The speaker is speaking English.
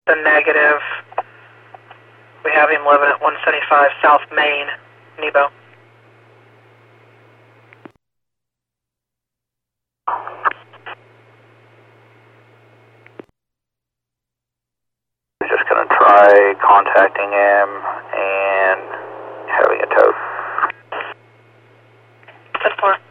The negative. We have him living at 175 South Main, Nebo. Just going to try contacting him and having a tow. 10-4.